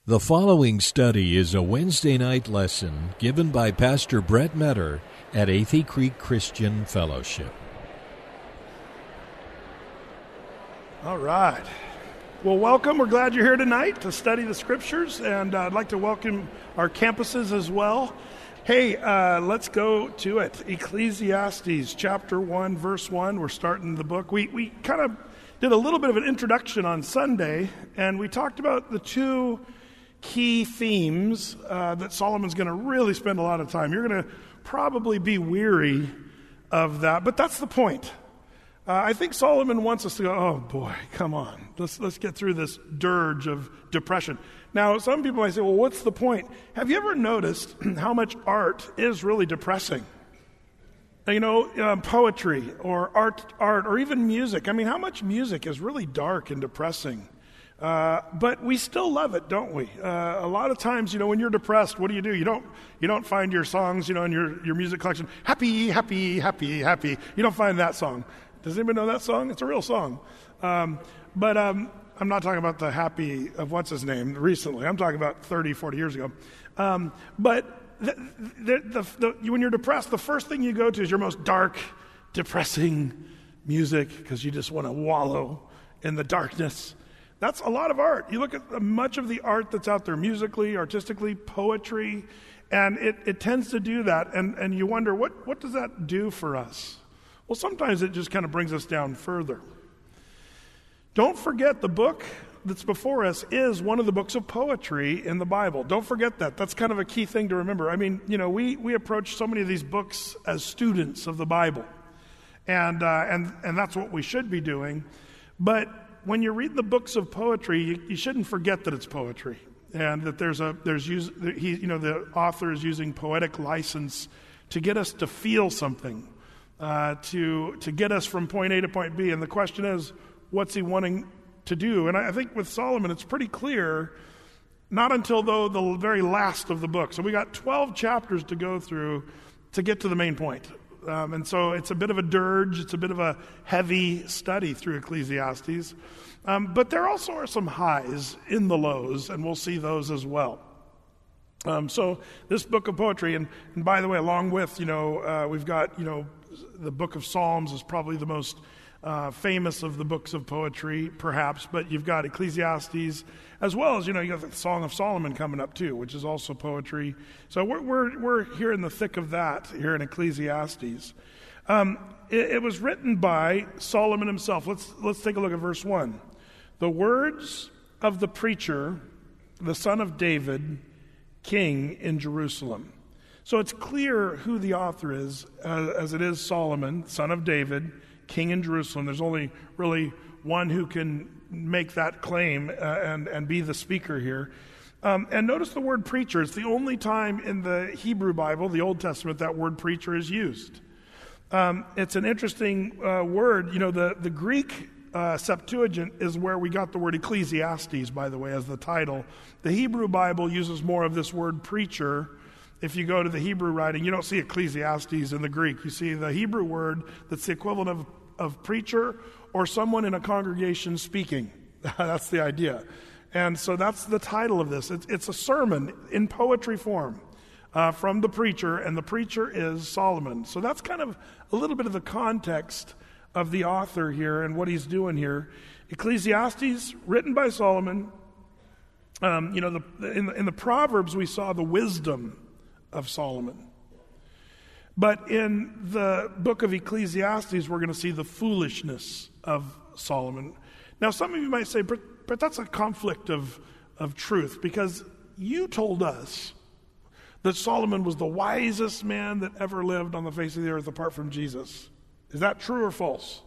The following study is a Wednesday night lesson given by Pastor Brett Metter at Athey Creek Christian Fellowship. All right. Well, welcome. We're glad you're here tonight to study the Scriptures, and I'd like to welcome our campuses as well. Hey, let's go to it. Ecclesiastes chapter 1, verse 1. We're starting the book. We kind of did a little bit of an introduction on Sunday, and we talked about the two key themes that Solomon's going to really spend a lot of time. You're going to probably be weary of that, but that's the point. I think Solomon wants us to go, oh boy, come on. Let's get through this dirge of depression. Now, some people might say, well, what's the point? Have you ever noticed how much art is really depressing? You know, poetry or art or even music. I mean, how much music is really dark and depressing? But we still love it, don't we? A lot of times, when you're depressed, what do? You don't find your songs, in your music collection, happy, happy, happy, happy. You don't find that song. Does anybody know that song? It's a real song. But I'm not talking about the happy of what's his name recently. I'm talking about 30, 40 years ago. But when you're depressed, the first thing you go to is your most dark, depressing music because you just want to wallow in the darkness. That's a lot of art. You look at much of the art that's out there, musically, artistically, poetry, and it tends to do that. And you wonder, what does that do for us? Well, sometimes it just kind of brings us down further. Don't forget the book that's before us is one of the books of poetry in the Bible. Don't forget that. That's kind of a key thing to remember. I mean, we approach so many of these books as students of the Bible, and that's what we should be doing. But when you read the books of poetry, you shouldn't forget that it's poetry, and that the author is using poetic license to get us to feel something, to get us from point A to point B. And the question is, what's he wanting to do? And I think with Solomon, it's pretty clear, not until the very last of the book. So we got 12 chapters to go through to get to the main point. And so it's a bit of a dirge, it's a bit of a heavy study through Ecclesiastes. But there also are some highs in the lows, and we'll see those as well. So this book of poetry, and by the way, along with, we've got, the book of Psalms is probably the most famous of the books of poetry, perhaps, but you've got Ecclesiastes, as well as, you got the Song of Solomon coming up too, which is also poetry. So we're here in the thick of that, here in Ecclesiastes. It was written by Solomon himself. Let's take a look at verse 1. The words of the preacher, the son of David, king in Jerusalem. So it's clear who the author is, as it is Solomon, son of David, king in Jerusalem. There's only really one who can make that claim and be the speaker here. And notice the word preacher. It's the only time in the Hebrew Bible, the Old Testament, that word preacher is used. It's an interesting word. The Greek Septuagint is where we got the word Ecclesiastes, by the way, as the title. The Hebrew Bible uses more of this word preacher. If you go to the Hebrew writing, you don't see Ecclesiastes in the Greek. You see the Hebrew word that's the equivalent of preacher or someone in a congregation speaking. That's the idea. And so that's the title of this. It's a sermon in poetry form from the preacher, and the preacher is Solomon. So that's kind of a little bit of the context of the author here and what he's doing here. Ecclesiastes, written by Solomon. In the Proverbs, we saw the wisdom of Solomon. But in the book of Ecclesiastes, we're going to see the foolishness of Solomon. Now, some of you might say, but that's a conflict of truth, because you told us that Solomon was the wisest man that ever lived on the face of the earth apart from Jesus. Is that true or false?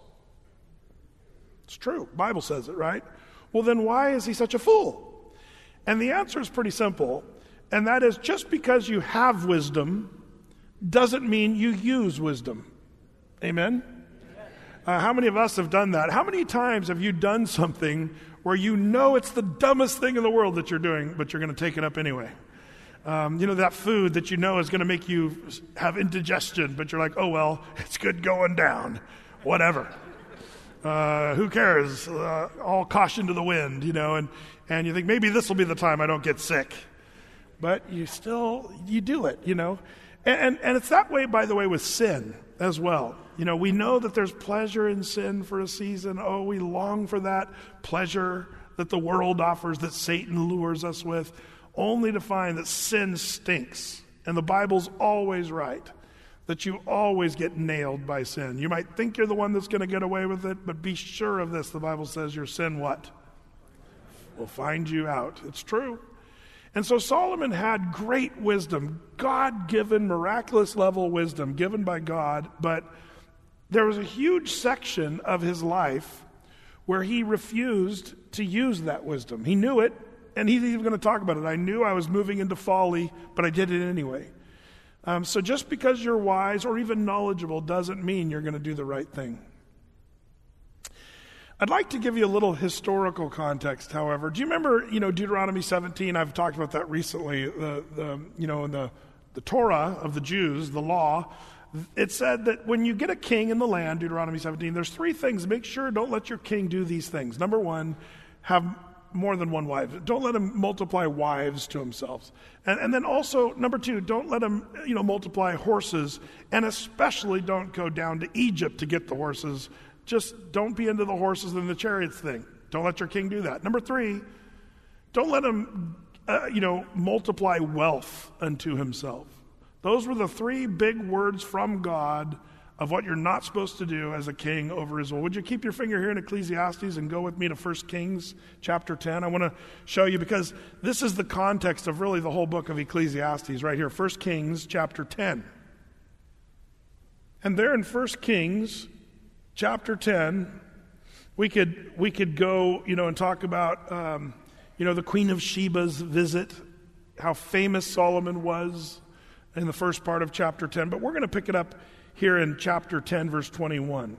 It's true. The Bible says it, right? Well, then why is he such a fool? And the answer is pretty simple, and that is, just because you have wisdom doesn't mean you use wisdom. Amen? How many of us have done that? How many times have you done something where you know it's the dumbest thing in the world that you're doing, but you're going to take it up anyway? That food that you know is going to make you have indigestion, but you're like, oh, well, it's good going down. Whatever. Who cares? All caution to the wind, and and you think, maybe this will be the time I don't get sick. But you do it, And it's that way, by the way, with sin as well. We know that there's pleasure in sin for a season. Oh, we long for that pleasure that the world offers, that Satan lures us with, only to find that sin stinks. And the Bible's always right, that you always get nailed by sin. You might think you're the one that's going to get away with it, but be sure of this. The Bible says your sin what? Will find you out. It's true. And so Solomon had great wisdom, God-given, miraculous level wisdom given by God, but there was a huge section of his life where he refused to use that wisdom. He knew it, and he's even going to talk about it. I knew I was moving into folly, but I did it anyway. So just because you're wise or even knowledgeable doesn't mean you're going to do the right thing. I'd like to give you a little historical context, however. Do you remember, Deuteronomy 17? I've talked about that recently. The Torah of the Jews, the law, it said that when you get a king in the land, Deuteronomy 17, there's 3 things. Make sure, don't let your king do these things. Number 1, have more than one wife. Don't let him multiply wives to himself. And then also, number 2, don't let him, multiply horses, and especially don't go down to Egypt to get the horses. Just don't be into the horses and the chariots thing. Don't let your king do that. Number 3, don't let him, multiply wealth unto himself. Those were the 3 big words from God of what you're not supposed to do as a king over Israel. Would you keep your finger here in Ecclesiastes and go with me to 1 Kings chapter 10? I want to show you, because this is the context of really the whole book of Ecclesiastes right here. 1 Kings chapter 10. And there in 1 Kings chapter 10, we could go, and talk about, the Queen of Sheba's visit, how famous Solomon was in the first part of chapter 10. But we're going to pick it up here in chapter 10, verse 21.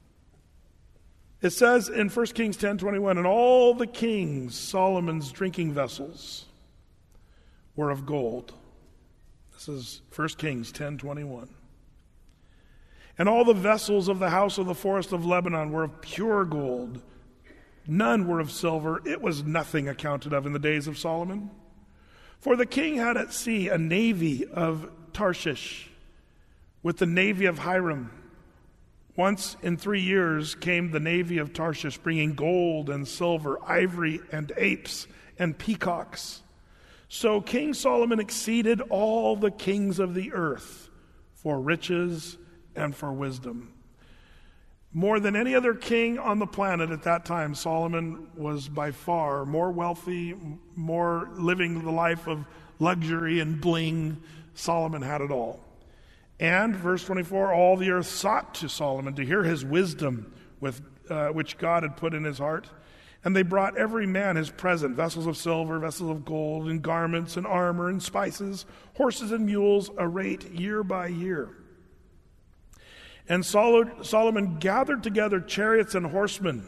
It says in 1 Kings 10:21, and all the kings, Solomon's drinking vessels, were of gold. This is 1 Kings 10:21. And all the vessels of the house of the forest of Lebanon were of pure gold. None were of silver. It was nothing accounted of in the days of Solomon. For the king had at sea a navy of Tarshish with the navy of Hiram. Once in 3 years came the navy of Tarshish, bringing gold and silver, ivory and apes and peacocks. So King Solomon exceeded all the kings of the earth for riches and for wisdom. More than any other king on the planet at that time, Solomon was by far more wealthy, more living the life of luxury and bling. Solomon had it all. And, verse 24, all the earth sought to Solomon to hear his wisdom, which God had put in his heart. And they brought every man his present, vessels of silver, vessels of gold, and garments and armor and spices, horses and mules, a rate year by year. And Solomon gathered together chariots and horsemen.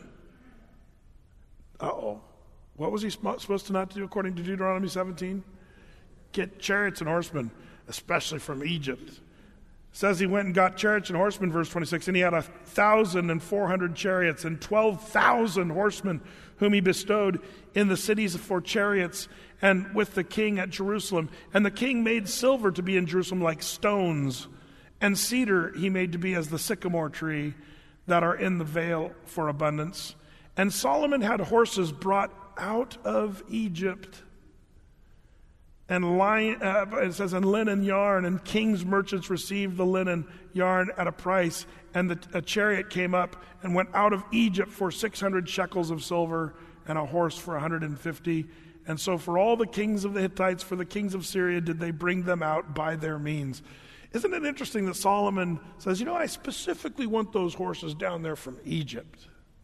What was he supposed to not do according to Deuteronomy 17? Get chariots and horsemen, especially from Egypt. It says he went and got chariots and horsemen, verse 26, and he had 1,400 chariots and 12,000 horsemen whom he bestowed in the cities for chariots and with the king at Jerusalem. And the king made silver to be in Jerusalem like stones, and cedar he made to be as the sycamore tree that are in the vale for abundance. And Solomon had horses brought out of Egypt, and it says, and linen yarn, and king's merchants received the linen yarn at a price. And a chariot came up and went out of Egypt for 600 shekels of silver, and a horse for 150. And so for all the kings of the Hittites, for the kings of Syria, did they bring them out by their means. Isn't it interesting that Solomon says, I specifically want those horses down there from Egypt.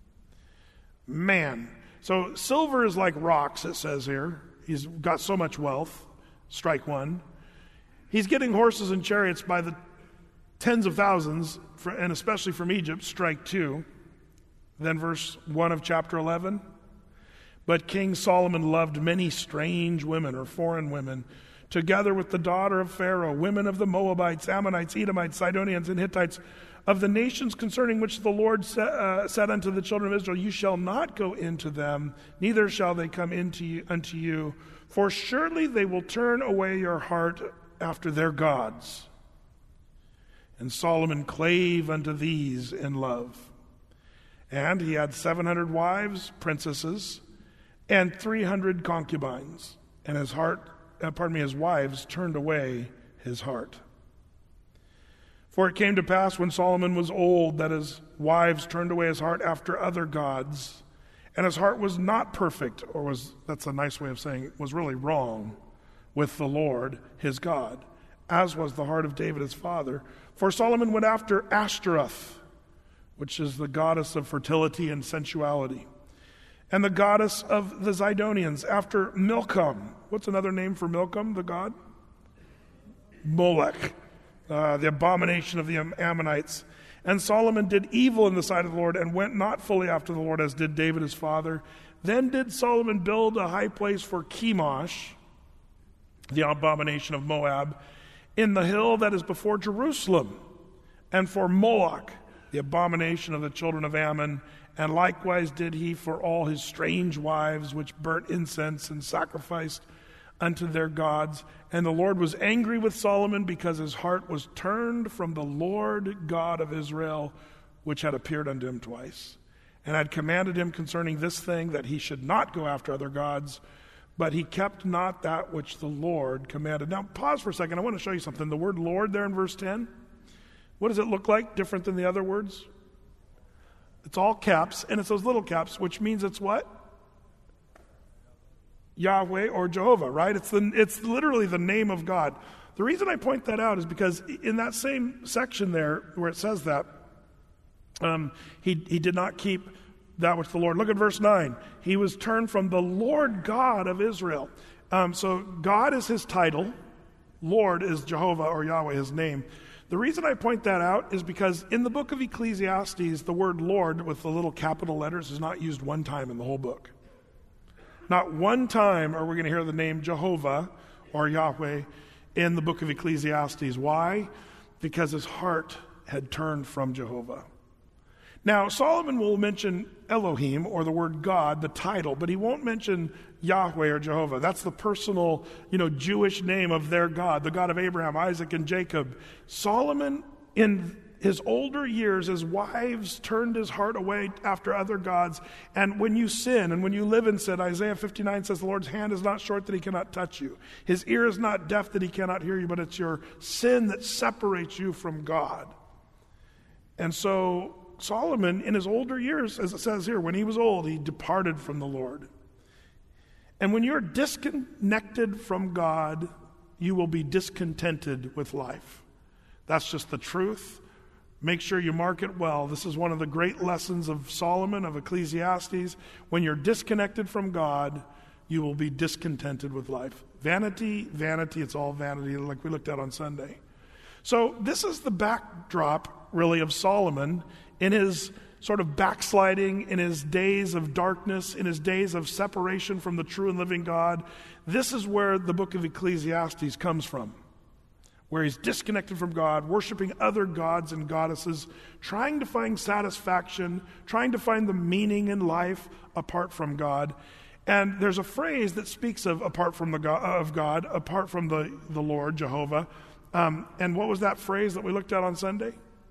Man. So silver is like rocks, it says here. He's got so much wealth. Strike one. He's getting horses and chariots by the tens of thousands, and especially from Egypt. Strike two. Then verse 1 of chapter 11. But King Solomon loved many strange women or foreign women together with the daughter of Pharaoh, women of the Moabites, Ammonites, Edomites, Sidonians, and Hittites, of the nations concerning which the Lord said unto the children of Israel, you shall not go into them, neither shall they come unto you, for surely they will turn away your heart after their gods. And Solomon clave unto these in love. And he had 700 wives, princesses, and 300 concubines, and his wives turned away his heart. For it came to pass when Solomon was old that his wives turned away his heart after other gods, and his heart was not perfect, that's a nice way of saying was really wrong with the Lord his God, as was the heart of David his father. For Solomon went after Ashtaroth, which is the goddess of fertility and sensuality, and the goddess of the Zidonians, after Milcom. What's another name for Milcom, the god? Molech. The abomination of the Ammonites. And Solomon did evil in the sight of the Lord and went not fully after the Lord as did David his father. Then did Solomon build a high place for Chemosh, the abomination of Moab, in the hill that is before Jerusalem, and for Moloch, the abomination of the children of Ammon. And likewise did he for all his strange wives, which burnt incense and sacrificed unto their gods. And the Lord was angry with Solomon because his heart was turned from the Lord God of Israel, which had appeared unto him twice, and had commanded him concerning this thing, that he should not go after other gods, but he kept not that which the Lord commanded. Now pause for a second. I want to show you something. The word Lord there in verse 10, what does it look like different than the other words? It's all caps, and it's those little caps, which means it's what? Yahweh or Jehovah, right? It's literally the name of God. The reason I point that out is because in that same section there where it says that, he did not keep that which the Lord. Look at verse 9. He was turned from the Lord God of Israel. So God is his title. Lord is Jehovah or Yahweh, his name. The reason I point that out is because in the book of Ecclesiastes, the word Lord with the little capital letters is not used one time in the whole book. Not one time are we going to hear the name Jehovah or Yahweh in the book of Ecclesiastes. Why? Because his heart had turned from Jehovah. Now, Solomon will mention Elohim, or the word God, the title, but he won't mention Yahweh or Jehovah. That's the personal, Jewish name of their God, the God of Abraham, Isaac, and Jacob. Solomon, in his older years, his wives turned his heart away after other gods. And when you sin and when you live in sin, Isaiah 59 says, the Lord's hand is not short that he cannot touch you. His ear is not deaf that he cannot hear you, but it's your sin that separates you from God. And so Solomon, in his older years, as it says here, when he was old, he departed from the Lord. And when you're disconnected from God, you will be discontented with life. That's just the truth. Make sure you mark it well. This is one of the great lessons of Solomon, of Ecclesiastes. When you're disconnected from God, you will be discontented with life. Vanity, vanity, it's all vanity, like we looked at on Sunday. So this is the backdrop, really, of Solomon in his sort of backsliding, in his days of darkness, in his days of separation from the true and living God. This is where the book of Ecclesiastes comes from, where he's disconnected from God, worshiping other gods and goddesses, trying to find satisfaction, trying to find the meaning in life apart from God. And there's a phrase that speaks of apart from God, apart from the Lord, Jehovah. And what was that phrase that we looked at on Sunday?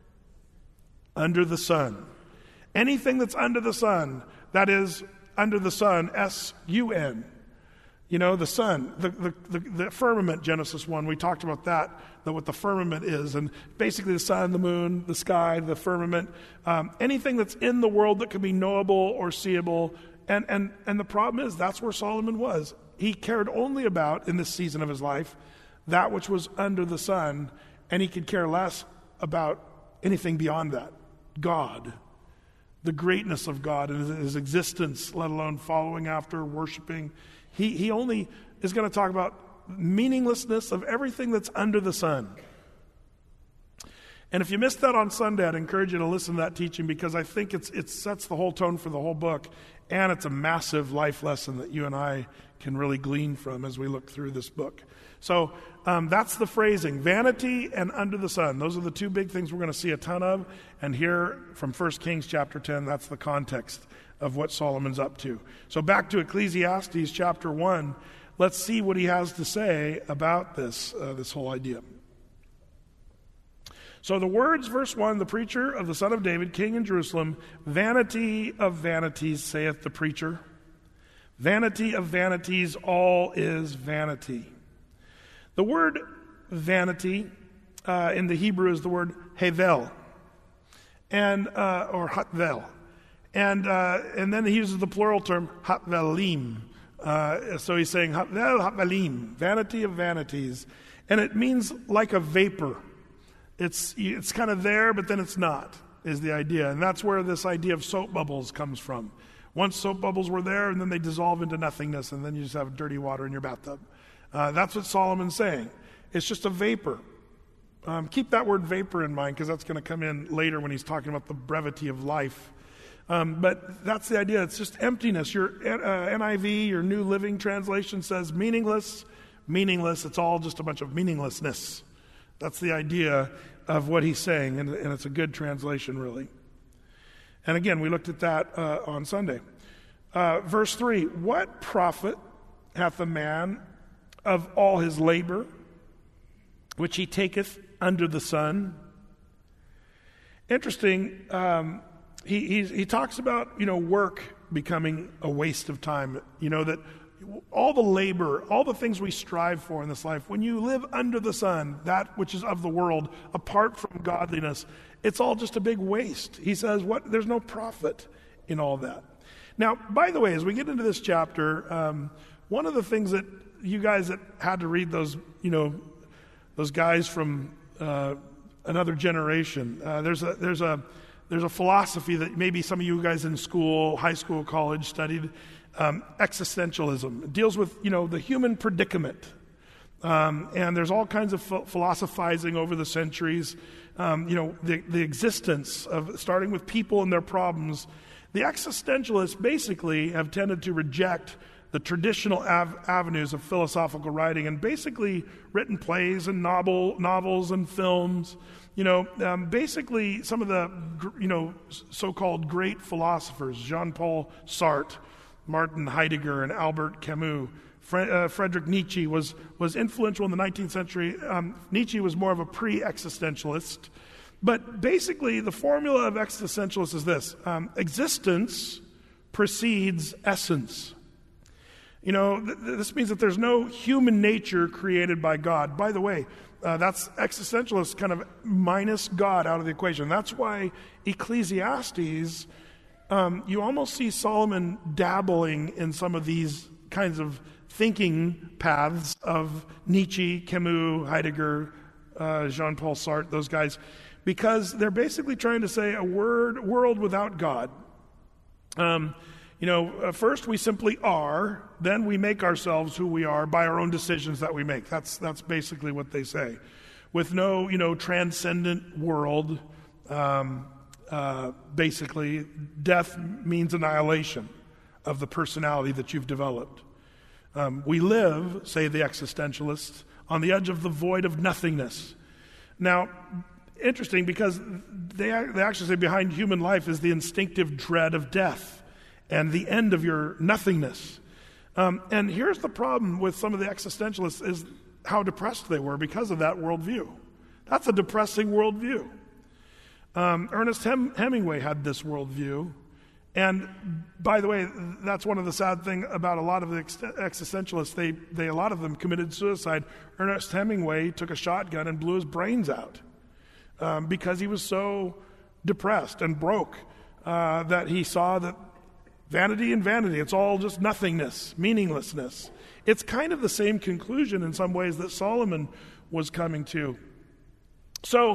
Under the sun. Anything that's under the sun, that is under the sun, S-U-N. The sun, the firmament, Genesis 1, we talked about that what the firmament is. And basically the sun, the moon, the sky, the firmament, anything that's in the world that can be knowable or seeable. And the problem is that's where Solomon was. He cared only about, in this season of his life, that which was under the sun, and he could care less about anything beyond that. God, the greatness of God and his existence, let alone following after, worshiping. He only is going to talk about meaninglessness of everything that's under the sun. And if you missed that on Sunday, I'd encourage you to listen to that teaching, because I think it sets the whole tone for the whole book, and it's a massive life lesson that you and I can really glean from as we look through this book. So that's the phrasing, vanity and under the sun. Those are the two big things we're going to see a ton of. And here from 1 Kings chapter 10, that's the context of what Solomon's up to. So back to Ecclesiastes chapter 1, let's see what he has to say about this whole idea. So the words, verse 1, the preacher of the son of David, king in Jerusalem, vanity of vanities, saith the preacher. Vanity of vanities, all is vanity. The word vanity in the Hebrew is the word hevel, and or hatvel, and then he uses the plural term hatvelim. So he's saying hatvel, hatvelim, vanity of vanities, and it means like a vapor. It's kind of there, but then it's not, is the idea. And that's where this idea of soap bubbles comes from. Once soap bubbles were there, and then they dissolve into nothingness, and then you just have dirty water in your bathtub. That's what Solomon's saying. It's just a vapor. Keep that word vapor in mind, because that's going to come in later when he's talking about the brevity of life. But that's the idea. It's just emptiness. Your NIV, your New Living Translation, says meaningless, meaningless. It's all just a bunch of meaninglessness. That's the idea of what he's saying, and it's a good translation, really. And again, we looked at that on Sunday. Verse 3, what profit hath a man of all his labor, which he taketh under the sun? Interesting, he talks about, work becoming a waste of time, that all the labor, all the things we strive for in this life, when you live under the sun, that which is of the world, apart from godliness, it's all just a big waste. He says, there's no profit in all that. Now, by the way, as we get into this chapter, one of the things that you guys that had to read those guys from another generation, there's a philosophy that maybe some of you guys in school, high school, college studied, existentialism. It deals with, the human predicament. And there's all kinds of philosophizing over the centuries. The existence of, starting with people and their problems. The existentialists basically have tended to reject the traditional avenues of philosophical writing and basically written plays and novels and films. Basically some of the, so-called great philosophers, Jean-Paul Sartre, Martin Heidegger, and Albert Camus. Friedrich Nietzsche was influential in the 19th century. Nietzsche was more of a pre-existentialist. But basically, the formula of existentialists is this. Existence precedes essence. This means that there's no human nature created by God. By the way, that's existentialists kind of minus God out of the equation. That's why Ecclesiastes, you almost see Solomon dabbling in some of these kinds of thinking paths of Nietzsche, Camus, Heidegger, Jean-Paul Sartre, those guys, because they're basically trying to say a world without God. First we simply are, then we make ourselves who we are by our own decisions that we make. That's basically what they say. With no, transcendent world, basically, death means annihilation of the personality that you've developed. We live, say the existentialists, on the edge of the void of nothingness. Now, interesting, because they actually say behind human life is the instinctive dread of death and the end of your nothingness. And here's the problem with some of the existentialists is how depressed they were because of that worldview. That's a depressing worldview. Ernest Hemingway had this worldview. And by the way, that's one of the sad things about a lot of the existentialists. A lot of them committed suicide. Ernest Hemingway took a shotgun and blew his brains out because he was so depressed and broke that he saw that vanity and vanity, it's all just nothingness, meaninglessness. It's kind of the same conclusion in some ways that Solomon was coming to. So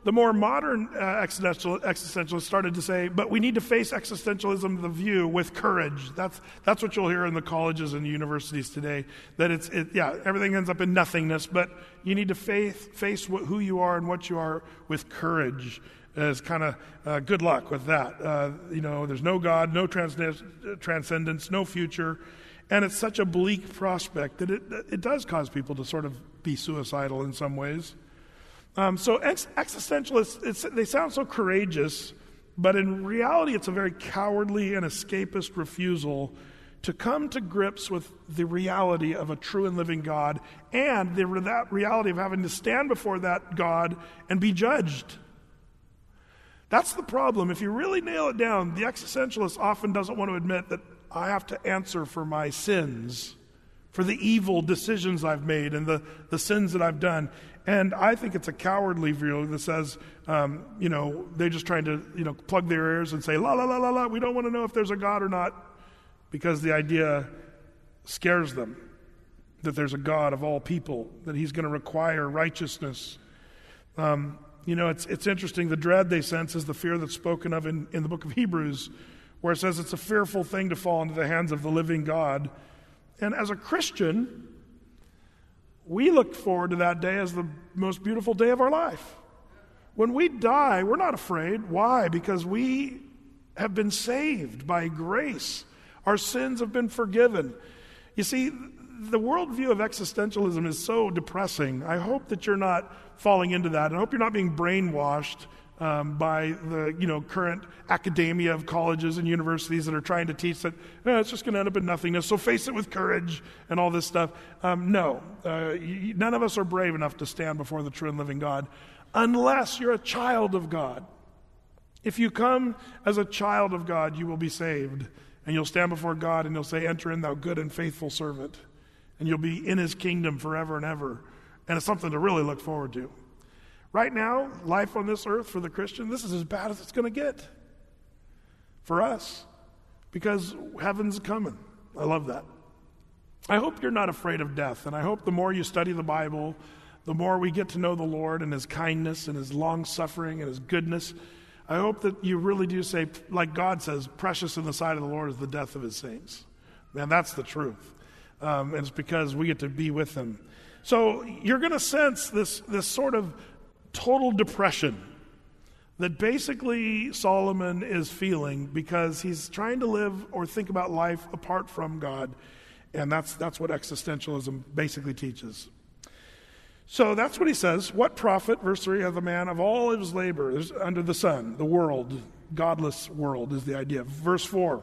the more modern existentialists started to say, but we need to face existentialism, the view, with courage. That's what you'll hear in the colleges and universities today, that everything ends up in nothingness, but you need to face who you are and what you are with courage. As kind of good luck with that. There's no God, no transcendence, no future, and it's such a bleak prospect that it does cause people to sort of be suicidal in some ways. So existentialists, they sound so courageous, but in reality it's a very cowardly and escapist refusal to come to grips with the reality of a true and living God and that reality of having to stand before that God and be judged. That's the problem. If you really nail it down, the existentialist often doesn't want to admit that I have to answer for my sins, for the evil decisions I've made and the sins that I've done. And I think it's a cowardly view that says, they're just trying to, plug their ears and say, la, la, la, la, la, we don't want to know if there's a God or not, because the idea scares them that there's a God of all people, that he's going to require righteousness. It's interesting. The dread they sense is the fear that's spoken of in the book of Hebrews, where it says it's a fearful thing to fall into the hands of the living God. And as a Christian, we look forward to that day as the most beautiful day of our life. When we die, we're not afraid. Why? Because we have been saved by grace. Our sins have been forgiven. You see, the worldview of existentialism is so depressing. I hope that you're not falling into that. And I hope you're not being brainwashed by the current academia of colleges and universities that are trying to teach that it's just going to end up in nothingness, so face it with courage and all this stuff. No, none of us are brave enough to stand before the true and living God unless you're a child of God. If you come as a child of God, you will be saved, and you'll stand before God and he'll say, enter in, thou good and faithful servant. And you'll be in his kingdom forever and ever. And it's something to really look forward to. Right now, life on this earth for the Christian, this is as bad as it's going to get for us, because heaven's coming. I love that. I hope you're not afraid of death, and I hope the more you study the Bible, the more we get to know the Lord and his kindness and his long-suffering and his goodness. I hope that you really do say, like God says, precious in the sight of the Lord is the death of his saints. Man, that's the truth. And it's because we get to be with him. So you're going to sense this sort of total depression that basically Solomon is feeling because he's trying to live or think about life apart from God. And that's what existentialism basically teaches. So that's what he says. What profit, verse 3, of the man of all his labor under the sun, the world, godless world is the idea. Verse 4,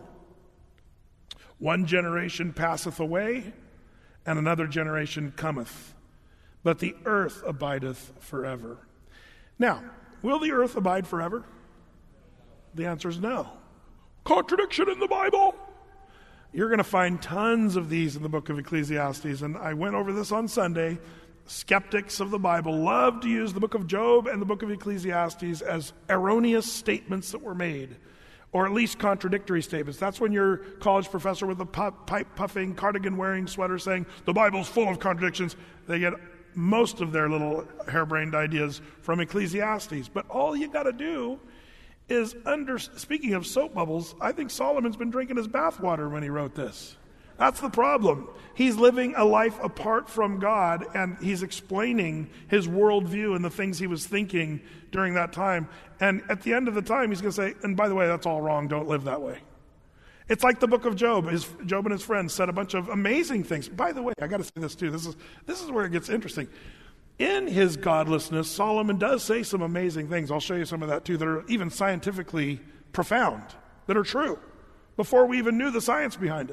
one generation passeth away, and another generation cometh, but the earth abideth forever. Now, will the earth abide forever? The answer is no. Contradiction in the Bible. You're going to find tons of these in the book of Ecclesiastes, and I went over this on Sunday. Skeptics of the Bible love to use the book of Job and the book of Ecclesiastes as erroneous statements that were made, or at least contradictory statements. That's when your college professor with a pipe-puffing, cardigan-wearing sweater saying, the Bible's full of contradictions, they get most of their little harebrained ideas from Ecclesiastes. But all you got to do is, speaking of soap bubbles, I think Solomon's been drinking his bathwater when he wrote this. That's the problem. He's living a life apart from God, and he's explaining his worldview and the things he was thinking during that time. And at the end of the time, he's going to say, and by the way, that's all wrong. Don't live that way. It's like the book of Job. Job and his friends said a bunch of amazing things. By the way, I got to say this too. This is where it gets interesting. In his godlessness, Solomon does say some amazing things. I'll show you some of that too, that are even scientifically profound, that are true, before we even knew the science behind it.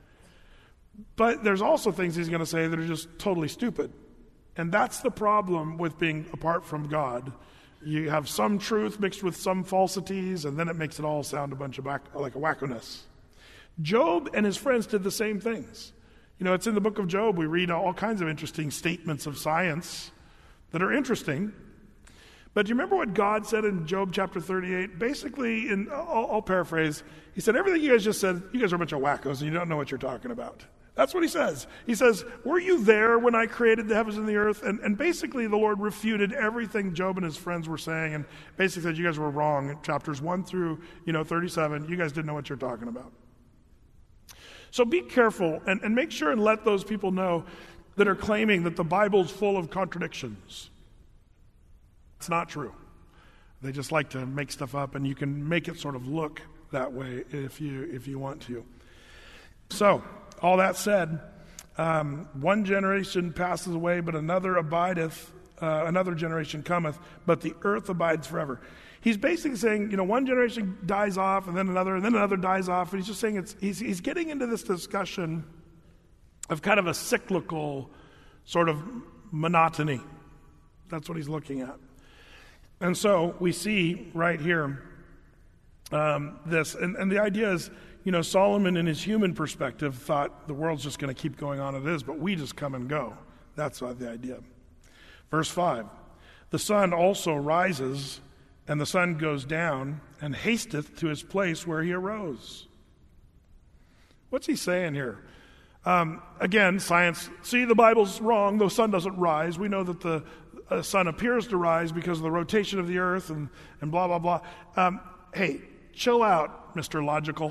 But there's also things he's going to say that are just totally stupid. And that's the problem with being apart from God. You have some truth mixed with some falsities, and then it makes it all sound a bunch of like a wackoness. Job and his friends did the same things. It's in the book of Job. We read all kinds of interesting statements of science that are interesting. But do you remember what God said in Job chapter 38? Basically, I'll paraphrase. He said, everything you guys just said, you guys are a bunch of wackos and you don't know what you're talking about. That's what he says. He says, were you there when I created the heavens and the earth? And basically the Lord refuted everything Job and his friends were saying and basically said, you guys were wrong. In chapters 1 through 37, you guys didn't know what you're talking about. So be careful and make sure and let those people know that are claiming that the Bible's full of contradictions. It's not true. They just like to make stuff up, and you can make it sort of look that way if you want to. So, all that said, one generation passes away, but another abideth, another generation cometh, but the earth abides forever. He's basically saying, one generation dies off, and then another dies off, and he's just saying he's getting into this discussion of kind of a cyclical sort of monotony. That's what he's looking at. And so we see right here this, and the idea is, Solomon in his human perspective thought the world's just going to keep going on as it is, but we just come and go. That's the idea. Verse 5, the sun also rises, and the sun goes down, and hasteth to his place where he arose. What's he saying here? Again, science, the Bible's wrong. The sun doesn't rise. We know that the sun appears to rise because of the rotation of the earth and blah, blah, blah. Hey, chill out, Mr. Logical.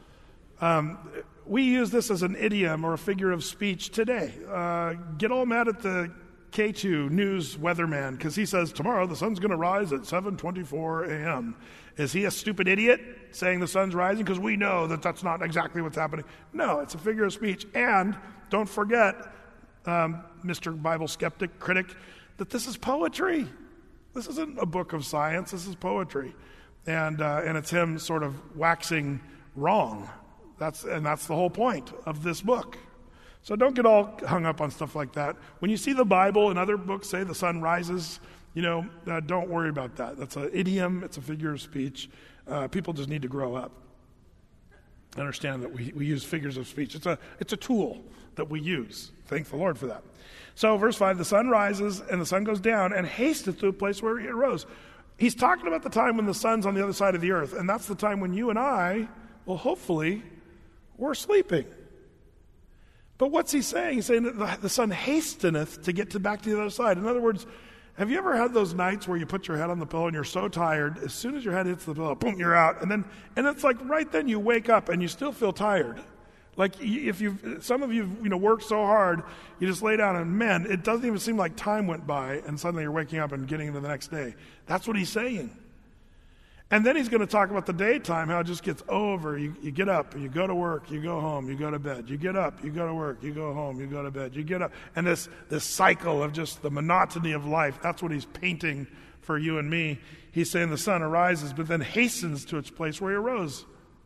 We use this as an idiom or a figure of speech today. Get all mad at the K2 News weatherman because he says, tomorrow the sun's going to rise at 7:24 a.m. Is he a stupid idiot saying the sun's rising? Because we know that that's not exactly what's happening. No, it's a figure of speech. And don't forget, Mr. Bible skeptic, critic, that this is poetry. This isn't a book of science. This is poetry. And it's him sort of waxing wrong. That's the whole point of this book. So don't get all hung up on stuff like that. When you see the Bible and other books say the sun rises, don't worry about that. That's an idiom. It's a figure of speech. People just need to grow up. Understand that we use figures of speech. It's a tool that we use. Thank the Lord for that. So verse 5, the sun rises and the sun goes down and hasteth to a place where it arose. He's talking about the time when the sun's on the other side of the earth, and that's the time when you and I, well, hopefully, we're sleeping. But what's he saying? He's saying that the sun hasteneth to get back to the other side. In other words, have you ever had those nights where you put your head on the pillow and you're so tired, as soon as your head hits the pillow, boom, you're out. And it's like right then you wake up and you still feel tired. Like some of you worked so hard, you just lay down and man, it doesn't even seem like time went by and suddenly you're waking up and getting into the next day. That's what he's saying. And then he's going to talk about the daytime, how it just gets over. You get up, you go to work, you go home, you go to bed. You get up, you go to work, you go home, you go to bed. You get up. And this cycle of just the monotony of life, that's what he's painting for you and me. He's saying the sun arises, but then hastens to its place where he arose.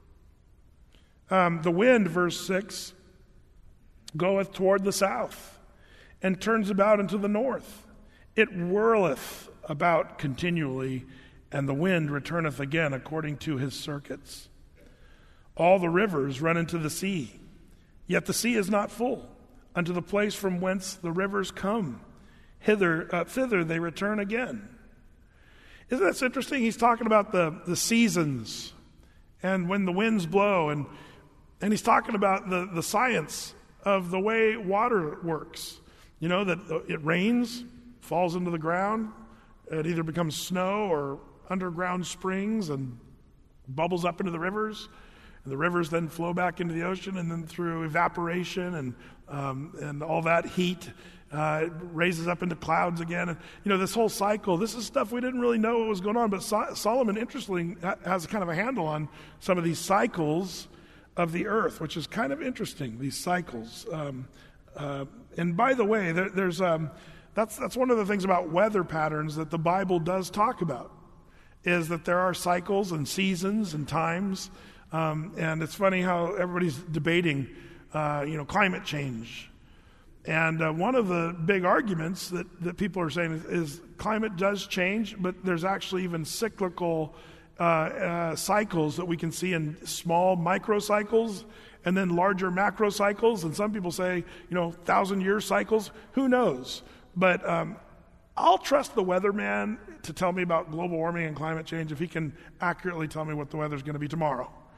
The wind, verse 6, goeth toward the south and turns about into the north. It whirleth about continually, and the wind returneth again according to his circuits. All the rivers run into the sea, yet the sea is not full, unto the place from whence the rivers come. Thither they return again. Isn't that interesting? He's talking about the seasons and when the winds blow, and he's talking about the science of the way water works. That it rains, falls into the ground, it either becomes snow or underground springs and bubbles up into the rivers, and the rivers then flow back into the ocean, and then through evaporation and all that heat it raises up into clouds again. And this whole cycle, this is stuff we didn't really know what was going on, but Solomon, interestingly, has kind of a handle on some of these cycles of the earth, which is kind of interesting, these cycles. And by the way, there's that's one of the things about weather patterns that the Bible does talk about, is that there are cycles and seasons and times. And it's funny how everybody's debating, climate change. And one of the big arguments that people are saying is climate does change, but there's actually even cyclical cycles that we can see in small microcycles and then larger macro cycles. And some people say, 1,000-year cycles. Who knows? But I'll trust the weatherman to tell me about global warming and climate change if he can accurately tell me what the weather's going to be tomorrow.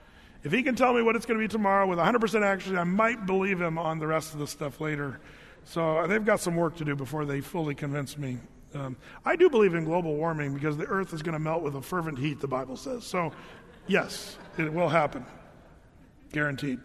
If he can tell me what it's going to be tomorrow with 100% accuracy, I might believe him on the rest of the stuff later. So they've got some work to do before they fully convince me. I do believe in global warming because the earth is going to melt with a fervent heat, the Bible says. So, yes, it will happen. Guaranteed.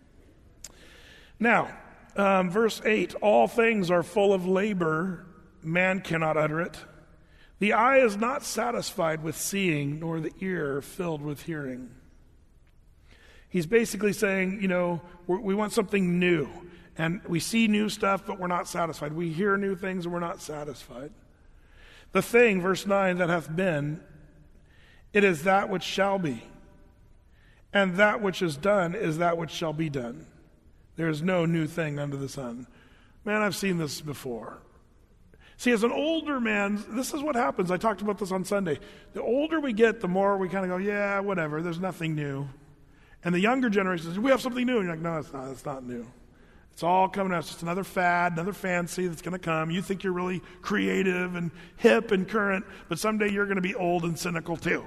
Now, verse 8, all things are full of labor, man cannot utter it. The eye is not satisfied with seeing, nor the ear filled with hearing. He's basically saying, we want something new. And we see new stuff, but we're not satisfied. We hear new things, and we're not satisfied. The thing, verse 9, that hath been, it is that which shall be. And that which is done is that which shall be done. There is no new thing under the sun. Man, I've seen this before. See, as an older man, this is what happens. I talked about this on Sunday. The older we get, the more we kind of go, yeah, whatever, there's nothing new. And the younger generation says, we have something new. And you're like, no, it's not. It's not new. It's all coming out. It's just another fad, another fancy that's going to come. You think you're really creative and hip and current, but someday you're going to be old and cynical too.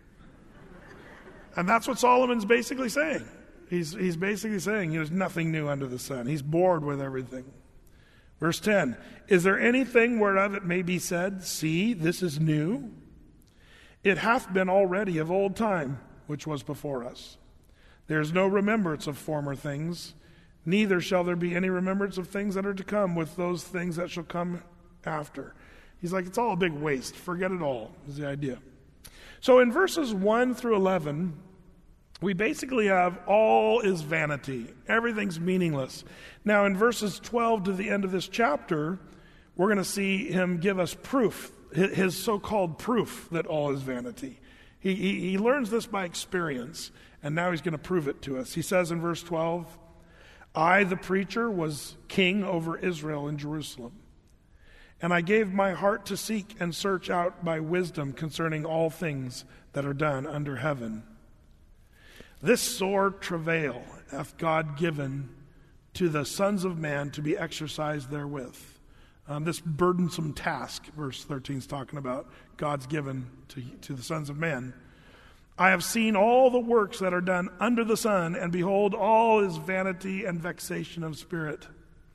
And that's what Solomon's basically saying. He's basically saying there's nothing new under the sun. He's bored with everything. Verse 10, is there anything whereof it may be said, see, this is new? It hath been already of old time, which was before us. There is no remembrance of former things, neither shall there be any remembrance of things that are to come with those things that shall come after. He's like, it's all a big waste. Forget it all, is the idea. So in verses 1 through 11, we basically have all is vanity. Everything's meaningless. Now in verses 12 to the end of this chapter, we're going to see him give us proof, his so-called proof that all is vanity. He learns this by experience, and now he's going to prove it to us. He says in verse 12, I, the preacher, was king over Israel in Jerusalem. And I gave my heart to seek and search out by wisdom concerning all things that are done under heaven. This sore travail hath God given to the sons of man to be exercised therewith. This burdensome task, verse 13 is talking about, God's given to the sons of man. I have seen all the works that are done under the sun, and behold, all is vanity and vexation of spirit.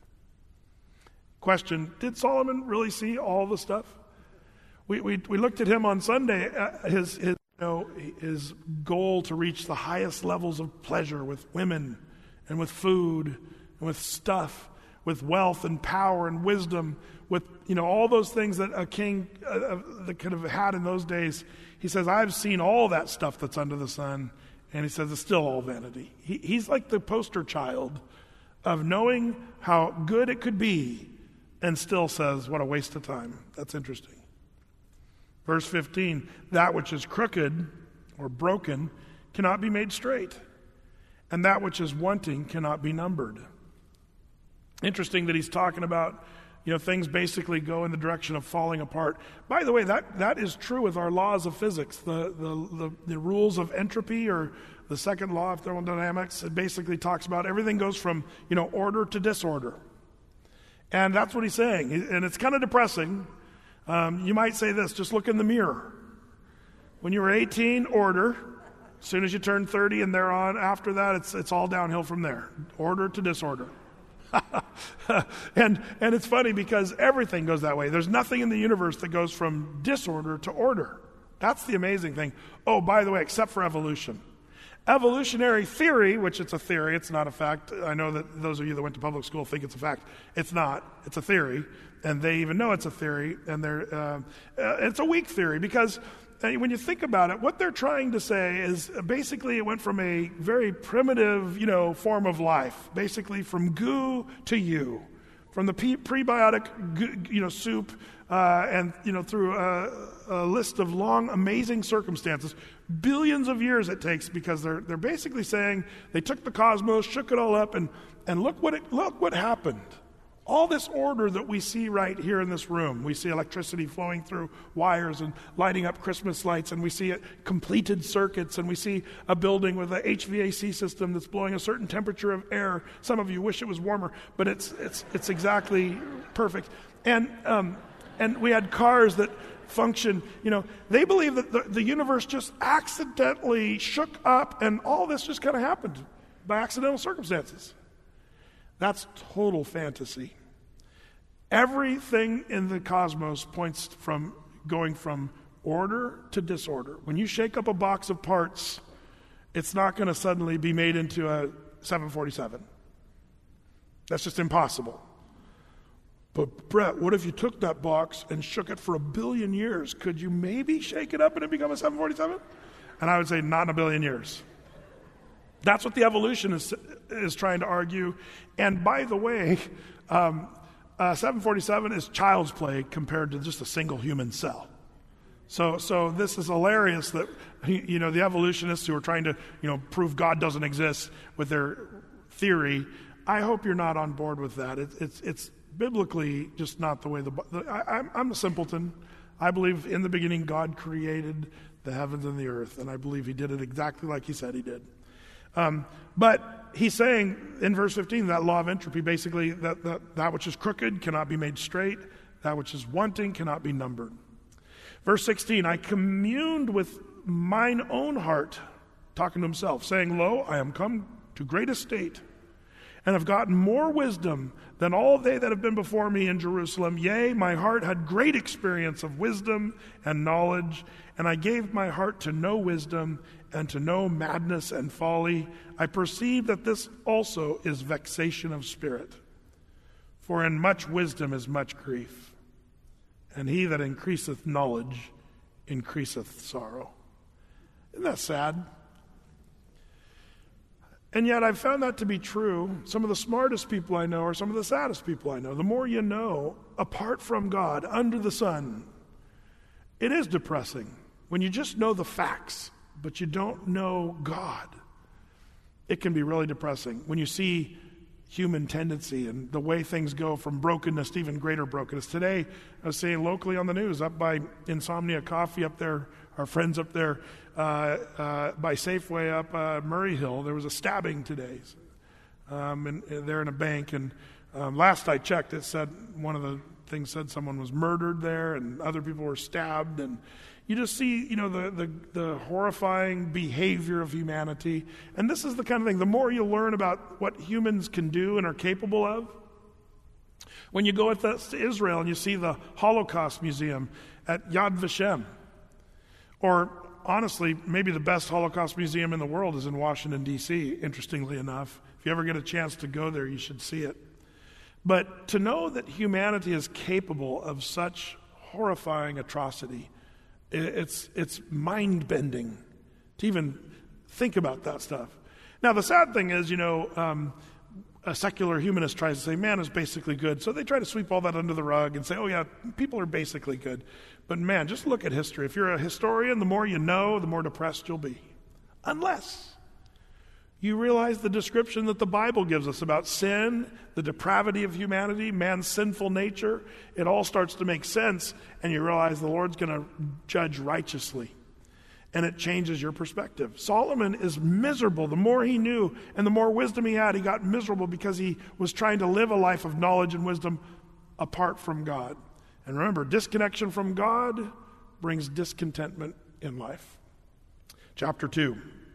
Question, did Solomon really see all the stuff? We looked at him on Sunday, his goal to reach the highest levels of pleasure with women and with food and with stuff, with wealth and power and wisdom, with all those things that a king that could have had in those days. He says, I've seen all that stuff that's under the sun, and he says it's still all vanity. He's like the poster child of knowing how good it could be and still says, what a waste of time. That's interesting. Verse 15, that which is crooked or broken cannot be made straight, and that which is wanting cannot be numbered. Interesting that he's talking about, things basically go in the direction of falling apart. By the way, that is true with our laws of physics. The rules of entropy, or the second law of thermodynamics, it basically talks about everything goes from, order to disorder. And that's what he's saying. And it's kind of depressing. You might say this, just look in the mirror. When you were 18, order. As soon as you turn 30 and thereon, after that, it's all downhill from there. Order to disorder. and it's funny because everything goes that way. There's nothing in the universe that goes from disorder to order. That's the amazing thing. Oh, by the way, except for evolution. Evolutionary theory, which it's a theory, it's not a fact. I know that those of you that went to public school think it's a fact. It's not. It's a theory, and they even know it's a theory, and it's a weak theory because when you think about it, what they're trying to say is basically it went from a very primitive, form of life, basically from goo to you, from the prebiotic, soup, and through a list of long, amazing circumstances. Billions of years it takes because they're basically saying they took the cosmos, shook it all up, and look what happened. All this order that we see right here in this room. We see electricity flowing through wires and lighting up Christmas lights, and we see completed circuits, and we see a building with a HVAC system that's blowing a certain temperature of air. Some of you wish it was warmer, but it's exactly perfect. And and we had cars that function. They believe that the universe just accidentally shook up and all this just kind of happened by accidental circumstances. That's total fantasy. Everything in the cosmos points from going from order to disorder. When you shake up a box of parts, it's not going to suddenly be made into a 747. That's just impossible. But Brett, what if you took that box and shook it for 1 billion years? Could you maybe shake it up and it become a 747? And I would say not in 1 billion years. That's what the evolutionists is trying to argue. And by the way, 747 is child's play compared to just a single human cell. So this is hilarious that the evolutionists who are trying to prove God doesn't exist with their theory. I hope you're not on board with that. It's biblically just not the way I'm a simpleton. I believe in the beginning God created the heavens and the earth, and I believe he did it exactly like he said he did. But he's saying in verse 15 that law of entropy, basically that which is crooked cannot be made straight, that which is wanting cannot be numbered. Verse 16, I communed with mine own heart, talking to himself, saying, Lo, I am come to great estate, and have gotten more wisdom than all they that have been before me in Jerusalem. Yea, my heart had great experience of wisdom and knowledge, and I gave my heart to know wisdom and to know madness and folly. I perceive that this also is vexation of spirit. For in much wisdom is much grief, and he that increaseth knowledge increaseth sorrow. Isn't that sad? And yet I've found that to be true. Some of the smartest people I know are some of the saddest people I know. The more you know, apart from God, under the sun, it is depressing. When you just know the facts, but you don't know God, it can be really depressing. When you see human tendency and the way things go from brokenness to even greater brokenness. Today, I was seeing locally on the news, up by Insomnia Coffee up there, our friends up there by Safeway up Murray Hill, there was a stabbing today there in a bank. And last I checked, it said, one of the things said someone was murdered there and other people were stabbed. And you just see, the horrifying behavior of humanity. And this is the kind of thing, the more you learn about what humans can do and are capable of. When you go to Israel and you see the Holocaust Museum at Yad Vashem, or honestly, maybe the best Holocaust museum in the world is in Washington, D.C., interestingly enough. If you ever get a chance to go there, you should see it. But to know that humanity is capable of such horrifying atrocity, it's mind-bending to even think about that stuff. Now, the sad thing is, a secular humanist tries to say man is basically good, so they try to sweep all that under the rug and say, oh yeah, people are basically good. But man, just look at history. If you're a historian, the more you know, the more depressed you'll be. Unless you realize the description that the Bible gives us about sin, the depravity of humanity, man's sinful nature, it all starts to make sense, and you realize the Lord's going to judge righteously. And it changes your perspective. Solomon is miserable. The more he knew and the more wisdom he had, he got miserable because he was trying to live a life of knowledge and wisdom apart from God. And remember, disconnection from God brings discontentment in life. Chapter 2.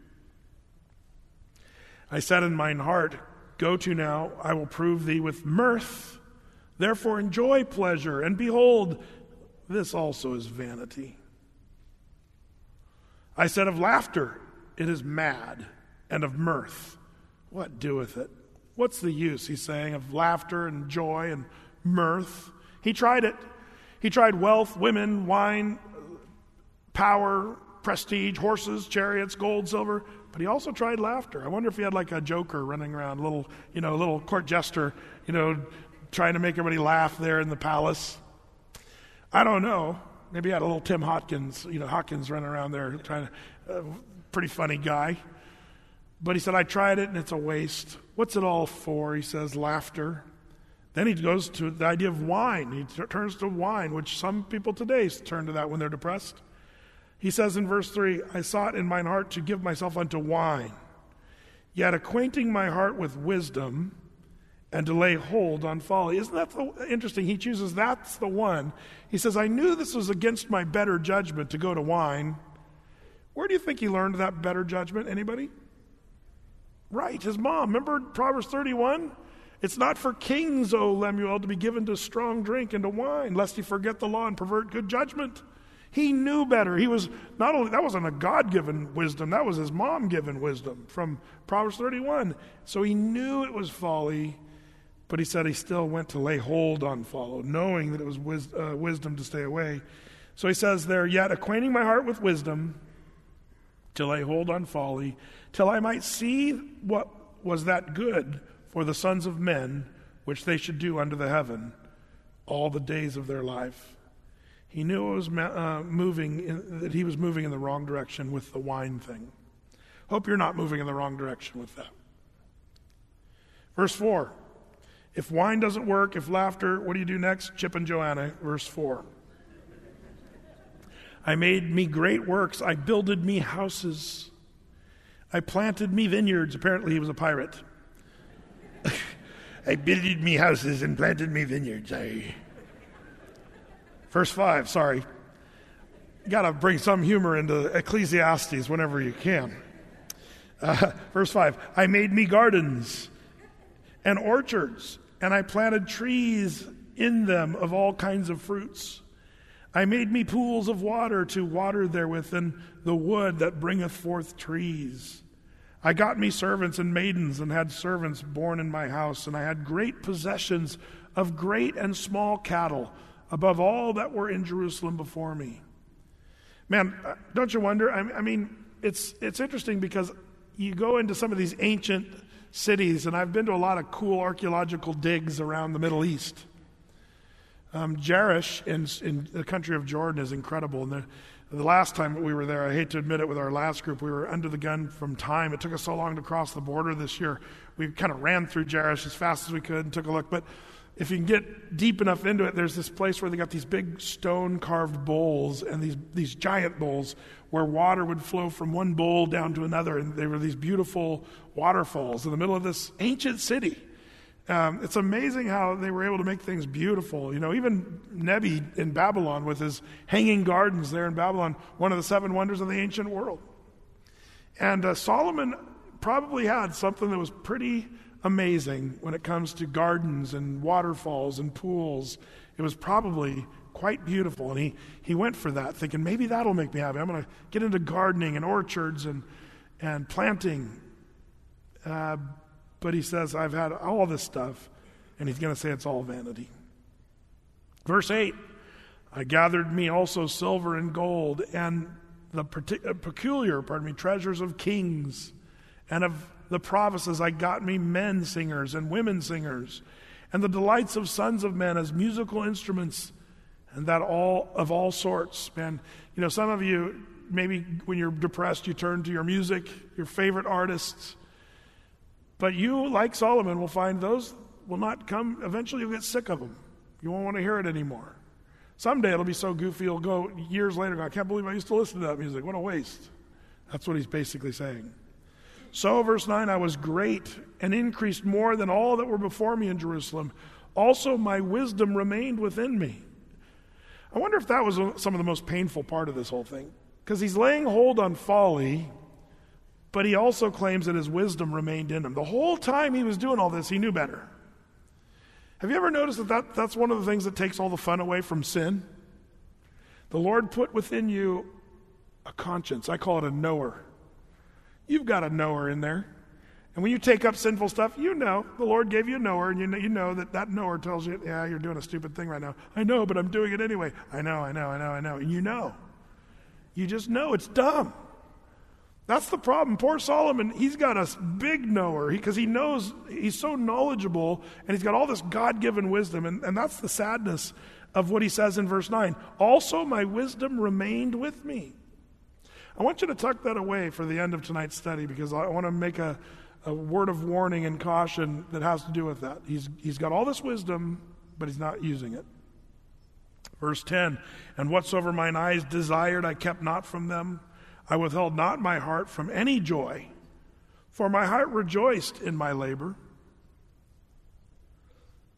I said in mine heart, go to now, I will prove thee with mirth. Therefore enjoy pleasure, and behold, this also is vanity. I said of laughter, it is mad, and of mirth, what doeth it? What's the use, he's saying, of laughter and joy and mirth? He tried it. He tried wealth, women, wine, power, prestige, horses, chariots, gold, silver, but he also tried laughter. I wonder if he had like a joker running around, a little court jester, trying to make everybody laugh there in the palace. I don't know. Maybe he had a little Tim Hawkins, Hawkins running around there trying to, pretty funny guy. But he said, I tried it and it's a waste. What's it all for? He says, laughter. Then he goes to the idea of wine. He turns to wine, which some people today turn to that when they're depressed. He says in verse 3, I sought in mine heart to give myself unto wine, yet acquainting my heart with wisdom and to lay hold on folly. Isn't that interesting? He chooses that's the one. He says, I knew this was against my better judgment to go to wine. Where do you think he learned that better judgment? Anybody? Right, his mom. Remember Proverbs 31? It's not for kings, O Lemuel, to be given to strong drink and to wine, lest he forget the law and pervert good judgment. He knew better. He was not only, that wasn't a God-given wisdom, that was his mom-given wisdom from Proverbs 31. So he knew it was folly, but he said he still went to lay hold on folly, knowing that it was wisdom to stay away. So he says there, yet acquainting my heart with wisdom, to lay hold on folly, till I might see what was that good for the sons of men, which they should do under the heaven all the days of their life. He knew it was that he was moving in the wrong direction with the wine thing. Hope you're not moving in the wrong direction with that. Verse 4. If wine doesn't work, if laughter, what do you do next? Chip and Joanna, verse 4. I made me great works. I builded me houses. I planted me vineyards. Apparently he was a pirate. I builded me houses and planted me vineyards. Verse 5, sorry. You got to bring some humor into Ecclesiastes whenever you can. Verse 5, I made me gardens and orchards, and I planted trees in them of all kinds of fruits. I made me pools of water to water therewith, and the wood that bringeth forth trees. I got me servants and maidens, and had servants born in my house, and I had great possessions of great and small cattle, above all that were in Jerusalem before me. Man, don't you wonder? I mean, it's interesting because you go into some of these ancient cities, and I've been to a lot of cool archaeological digs around the Middle East. Jerish in the country of Jordan is incredible. And the last time we were there, I hate to admit it, with our last group, we were under the gun from time. It took us so long to cross the border this year. We kind of ran through Jerish as fast as we could and took a look. But if you can get deep enough into it, there's this place where they got these big stone-carved bowls and these giant bowls where water would flow from one bowl down to another, and they were these beautiful waterfalls in the middle of this ancient city. It's amazing how they were able to make things beautiful. You know, even Nebi in Babylon with his hanging gardens there in Babylon, one of the 7 wonders of the ancient world. And Solomon probably had something that was pretty amazing when it comes to gardens and waterfalls and pools. It was probably quite beautiful, and he went for that, thinking maybe that'll make me happy. I'm going to get into gardening and orchards and planting. But he says, I've had all this stuff, and he's going to say it's all vanity. Verse 8, I gathered me also silver and gold and the peculiar treasures of kings, and of the provinces I got me men singers and women singers, and the delights of sons of men as musical instruments, and that all of all sorts. Man, you know, some of you, maybe when you're depressed, you turn to your music, your favorite artists. But you, like Solomon, will find those will not come. Eventually you'll get sick of them. You won't want to hear it anymore. Someday it'll be so goofy, you'll go years later, I can't believe I used to listen to that music. What a waste. That's what he's basically saying. So, verse 9, I was great and increased more than all that were before me in Jerusalem. Also my wisdom remained within me. I wonder if that was some of the most painful part of this whole thing. Because he's laying hold on folly, but he also claims that his wisdom remained in him. The whole time he was doing all this, he knew better. Have you ever noticed that's one of the things that takes all the fun away from sin? The Lord put within you a conscience. I call it a knower. You've got a knower in there. And when you take up sinful stuff, you know. The Lord gave you a knower, and you know that knower tells you, yeah, you're doing a stupid thing right now. I know, but I'm doing it anyway. I know. And you know. You just know it's dumb. That's the problem. Poor Solomon, he's got a big knower because he knows, he's so knowledgeable, and he's got all this God-given wisdom, and that's the sadness of what he says in verse 9. Also my wisdom remained with me. I want you to tuck that away for the end of tonight's study, because I want to make a word of warning and caution that has to do with that. He's got all this wisdom, but he's not using it. Verse 10, and whatsoever mine eyes desired I kept not from them. I withheld not my heart from any joy, for my heart rejoiced in my labor.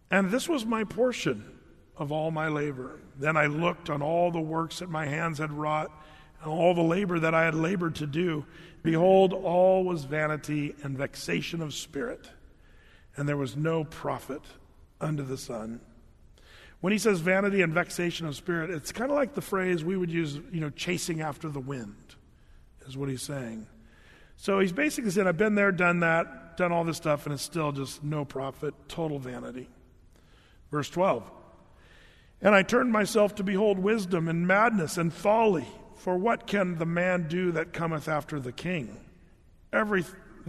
And this was my portion of all my labor. Then I looked on all the works that my hands had wrought, and all the labor that I had labored to do. Behold, all was vanity and vexation of spirit, and there was no profit under the sun. When he says vanity and vexation of spirit, it's kind of like the phrase we would use, chasing after the wind, is what he's saying. So he's basically saying, I've been there, done that, done all this stuff, and it's still just no profit, total vanity. Verse 12, and I turned myself to behold wisdom and madness and folly. For what can the man do that cometh after the king? Every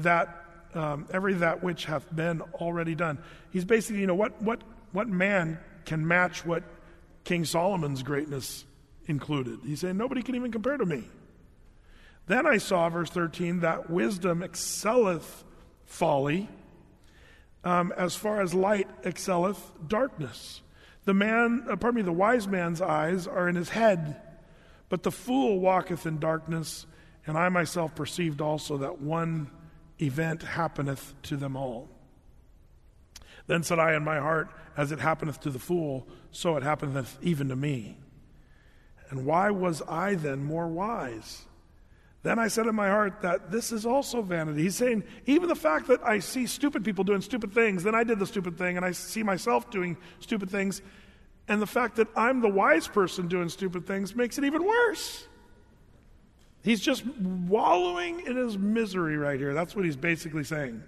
that which hath been already done. He's basically, what man can match what King Solomon's greatness included? He's saying nobody can even compare to me. Then I saw, verse 13, that wisdom excelleth folly, as far as light excelleth darkness. The wise man's eyes are in his head, but the fool walketh in darkness, and I myself perceived also that one event happeneth to them all. Then said I in my heart, as it happeneth to the fool, so it happeneth even to me. And why was I then more wise? Then I said in my heart that this is also vanity. He's saying, even the fact that I see stupid people doing stupid things, then I did the stupid thing, and I see myself doing stupid things, and the fact that I'm the wise person doing stupid things makes it even worse. He's just wallowing in his misery right here. That's what he's basically saying.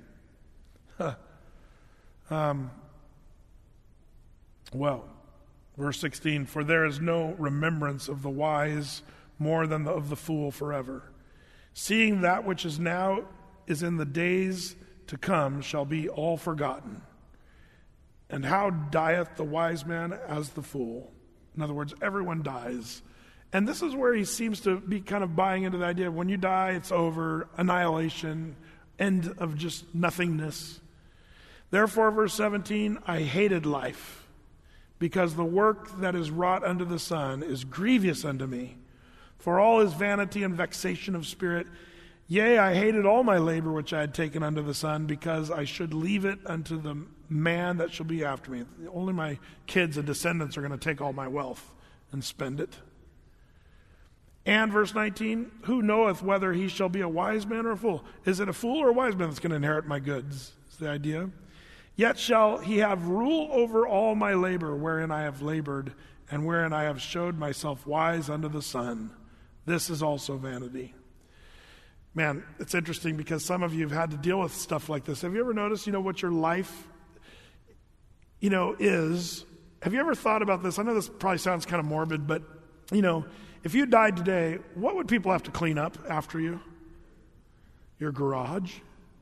Well, verse 16, for there is no remembrance of the wise more than of the fool forever. Seeing that which is now is in the days to come shall be all forgotten. And how dieth the wise man as the fool? In other words, everyone dies. And this is where he seems to be kind of buying into the idea of when you die, it's over, annihilation, end of just nothingness. Therefore, verse 17, I hated life, because the work that is wrought under the sun is grievous unto me. For all is vanity and vexation of spirit. Yea, I hated all my labor which I had taken under the sun, because I should leave it unto the man that shall be after me. Only my kids and descendants are going to take all my wealth and spend it. And verse 19, who knoweth whether he shall be a wise man or a fool? Is it a fool or a wise man that's going to inherit my goods? Is the idea. Yet shall he have rule over all my labor, wherein I have labored, and wherein I have showed myself wise under the sun. This is also vanity. Man, it's interesting because some of you have had to deal with stuff like this. Have you ever noticed, what your life, is? Have you ever thought about this? I know this probably sounds kind of morbid, but, if you died today, what would people have to clean up after you? Your garage?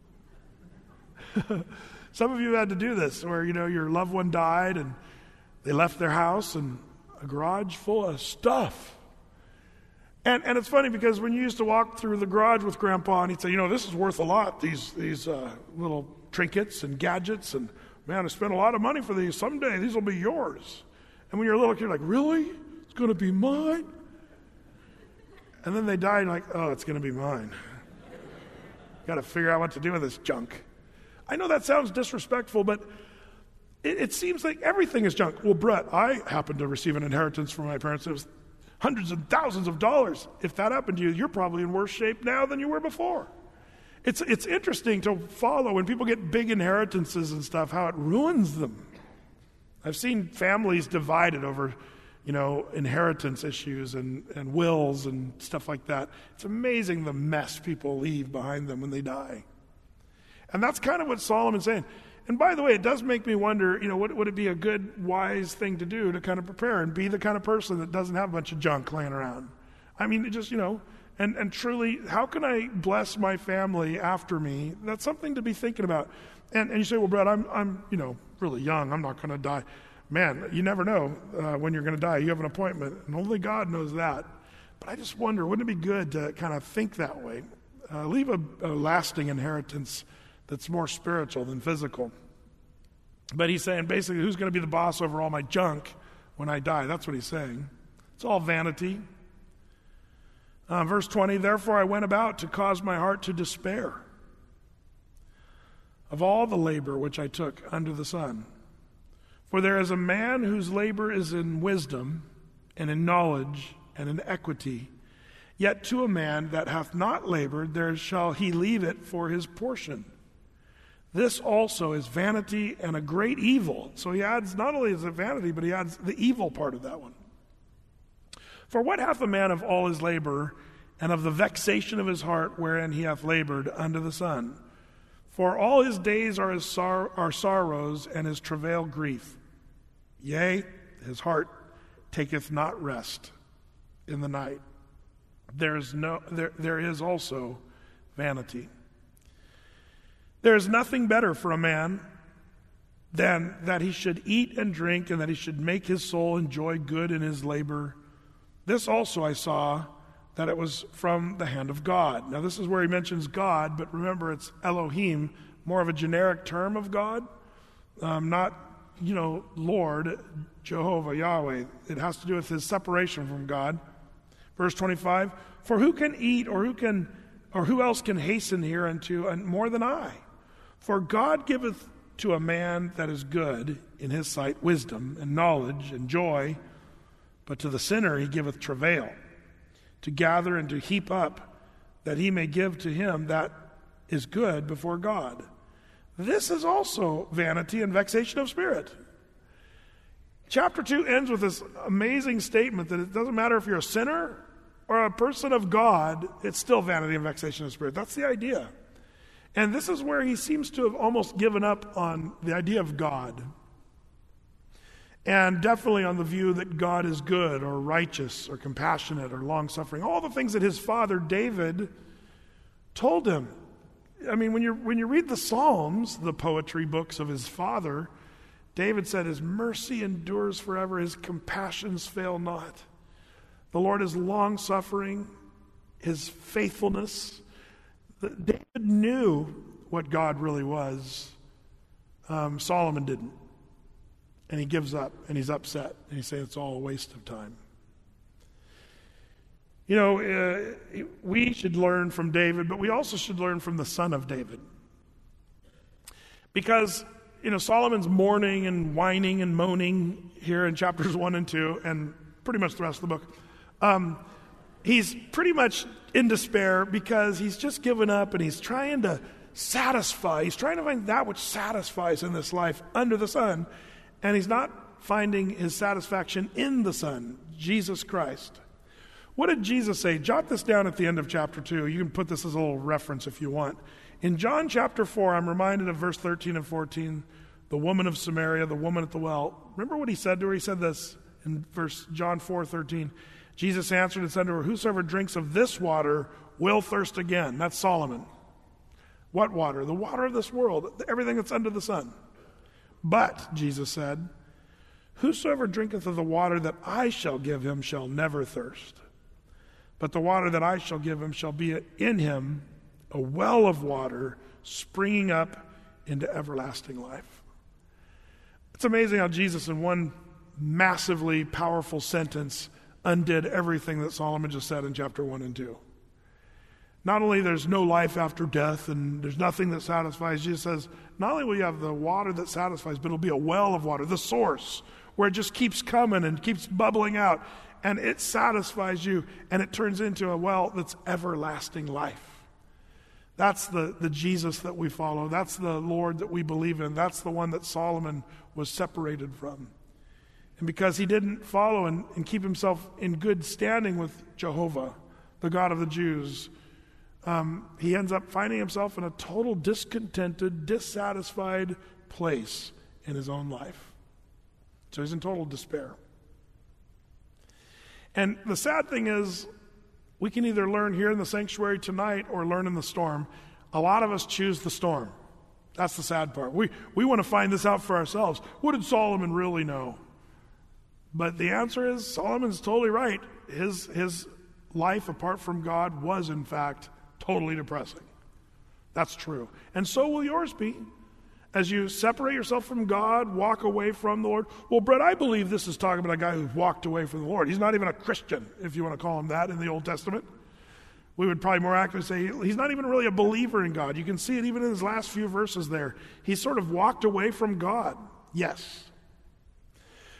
Some of you had to do this, where, your loved one died and they left their house and a garage full of stuff. And it's funny because when you used to walk through the garage with Grandpa and he'd say, this is worth a lot, these little trinkets and gadgets, and man, I spent a lot of money for these. Someday these will be yours. And when you're a little kid, you're like, really? It's going to be mine? And then they die and you're like, oh, it's going to be mine. Got to figure out what to do with this junk. I know that sounds disrespectful, but it seems like everything is junk. Well, Brett, I happened to receive an inheritance from my parents. It was hundreds and thousands of dollars. If that happened to you, you're probably in worse shape now than you were before. It's interesting to follow when people get big inheritances and stuff, how it ruins them. I've seen families divided over, inheritance issues and wills and stuff like that. It's amazing the mess people leave behind them when they die. And that's kind of what Solomon's saying. And by the way, it does make me wonder, would it be a good, wise thing to do to kind of prepare and be the kind of person that doesn't have a bunch of junk laying around? I mean, it just, and truly, how can I bless my family after me? That's something to be thinking about. And you say, well, Brett, I'm really young. I'm not going to die. Man, you never know when you're going to die. You have an appointment, and only God knows that. But I just wonder, wouldn't it be good to kind of think that way? Leave a lasting inheritance that's more spiritual than physical. But he's saying, basically, who's going to be the boss over all my junk when I die? That's what he's saying. It's all vanity. Verse 20, therefore I went about to cause my heart to despair of all the labor which I took under the sun. For there is a man whose labor is in wisdom, and in knowledge, and in equity. Yet to a man that hath not labored, there shall he leave it for his portion. This also is vanity and a great evil. So he adds, not only is it vanity, but he adds the evil part of that one. For what hath a man of all his labor, and of the vexation of his heart wherein he hath labored under the sun? For all his days are sorrows, and his travail grief. Yea, his heart taketh not rest in the night. There is also vanity. There is nothing better for a man than that he should eat and drink, and that he should make his soul enjoy good in his labor. This also I saw, that it was from the hand of God. Now this is where he mentions God, but remember it's Elohim, more of a generic term of God, not, Lord, Jehovah, Yahweh. It has to do with his separation from God. Verse 25, for who can eat, or who else can hasten hereunto, and more than I? For God giveth to a man that is good in his sight wisdom and knowledge and joy, but to the sinner he giveth travail, to gather and to heap up, that he may give to him that is good before God. This is also vanity and vexation of spirit. Chapter 2 ends with this amazing statement that it doesn't matter if you're a sinner or a person of God, it's still vanity and vexation of spirit. That's the idea. And this is where he seems to have almost given up on the idea of God. And definitely on the view that God is good or righteous or compassionate or long-suffering. All the things that his father David told him. I mean, when you read the Psalms, the poetry books of his father, David said, his mercy endures forever, his compassions fail not. The Lord is long-suffering, his faithfulness. David knew what God really was. Solomon didn't. And he gives up, and he's upset, and he's saying it's all a waste of time. We should learn from David, but we also should learn from the son of David. Because, Solomon's mourning and whining and moaning here in chapters 1 and 2, and pretty much the rest of the book. He's pretty much in despair because he's just given up, and he's trying to satisfy. He's trying to find that which satisfies in this life under the sun. And he's not finding his satisfaction in the Son, Jesus Christ. What did Jesus say? Jot this down at the end of chapter 2. You can put this as a little reference if you want. In John chapter 4, I'm reminded of verse 13 and 14, the woman of Samaria, the woman at the well. Remember what he said to her? He said this in John 4:13. Jesus answered and said to her, whosoever drinks of this water will thirst again. That's Solomon. What water? The water of this world, everything that's under the sun. But, Jesus said, whosoever drinketh of the water that I shall give him shall never thirst. But the water that I shall give him shall be in him a well of water springing up into everlasting life. It's amazing how Jesus, in one massively powerful sentence, undid everything that Solomon just said in chapter 1 and 2. Not only there's no life after death and there's nothing that satisfies, Jesus says, not only will you have the water that satisfies, but it'll be a well of water, the source, where it just keeps coming and keeps bubbling out, and it satisfies you, and it turns into a well that's everlasting life. That's the Jesus that we follow. That's the Lord that we believe in. That's the one that Solomon was separated from. And because he didn't follow and keep himself in good standing with Jehovah, the God of the Jews, he ends up finding himself in a total discontented, dissatisfied place in his own life. So he's in total despair. And the sad thing is, we can either learn here in the sanctuary tonight or learn in the storm. A lot of us choose the storm. That's the sad part. We want to find this out for ourselves. What did Solomon really know? But the answer is, Solomon's totally right. His life apart from God was, in fact, totally depressing. That's true. And so will yours be. As you separate yourself from God, walk away from the Lord. Well, Brett, I believe this is talking about a guy who walked away from the Lord. He's not even a Christian, if you want to call him that in the Old Testament. We would probably more accurately say he's not even really a believer in God. You can see it even in his last few verses there. He sort of walked away from God. Yes.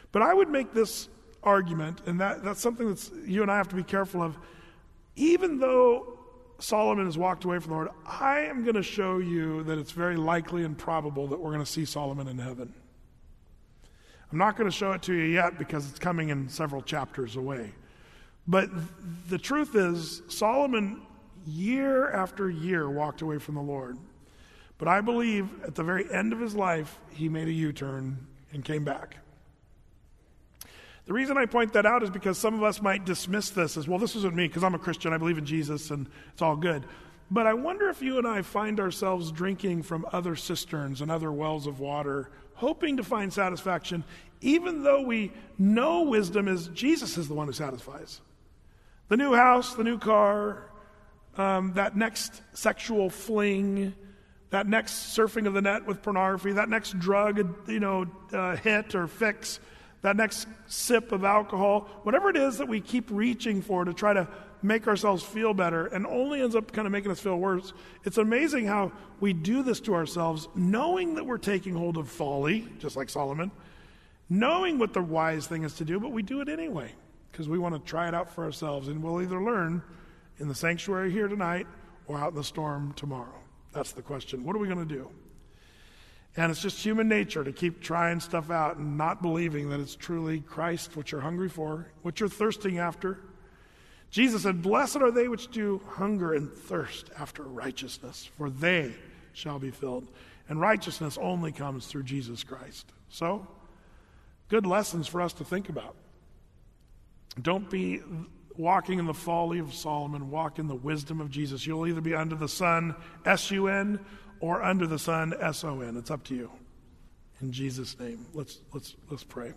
But I would make this argument, and that's something that's you and I have to be careful of. Even though Solomon has walked away from the Lord, I am going to show you that it's very likely and probable that we're going to see Solomon in heaven. I'm not going to show it to you yet because it's coming in several chapters away. But the truth is, Solomon, year after year, walked away from the Lord. But I believe at the very end of his life, he made a U-turn and came back. The reason I point that out is because some of us might dismiss this as, well, this isn't me because I'm a Christian, I believe in Jesus, and it's all good. But I wonder if you and I find ourselves drinking from other cisterns and other wells of water, hoping to find satisfaction, even though we know wisdom is Jesus is the one who satisfies. The new house, the new car, that next sexual fling, that next surfing of the net with pornography, that next drug, hit or fix, that next sip of alcohol, whatever it is that we keep reaching for to try to make ourselves feel better and only ends up kind of making us feel worse. It's amazing how we do this to ourselves, knowing that we're taking hold of folly, just like Solomon, knowing what the wise thing is to do, but we do it anyway because we want to try it out for ourselves, and we'll either learn in the sanctuary here tonight or out in the storm tomorrow. That's the question. What are we going to do? And it's just human nature to keep trying stuff out and not believing that it's truly Christ, what you're hungry for, what you're thirsting after. Jesus said, "Blessed are they which do hunger and thirst after righteousness, for they shall be filled." And righteousness only comes through Jesus Christ. So, good lessons for us to think about. Don't be walking in the folly of Solomon. Walk in the wisdom of Jesus. You'll either be under the sun, S-U-N, or under the sun, S-O-N. It's up to you. In Jesus' name, let's pray.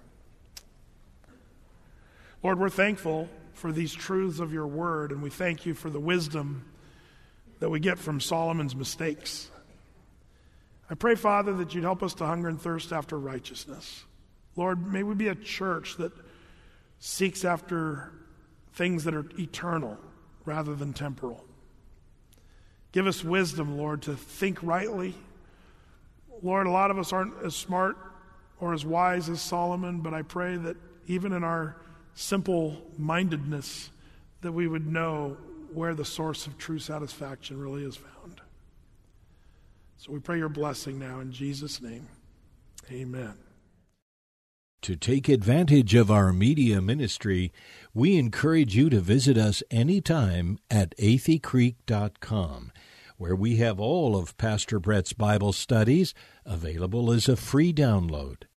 Lord, we're thankful for these truths of your word, and we thank you for the wisdom that we get from Solomon's mistakes. I pray, Father, that you'd help us to hunger and thirst after righteousness. Lord, may we be a church that seeks after things that are eternal rather than temporal. Give us wisdom, Lord, to think rightly. Lord, a lot of us aren't as smart or as wise as Solomon, but I pray that even in our simple-mindedness, that we would know where the source of true satisfaction really is found. So we pray your blessing now in Jesus' name. Amen. To take advantage of our media ministry, we encourage you to visit us anytime at atheycreek.com, where we have all of Pastor Brett's Bible studies available as a free download.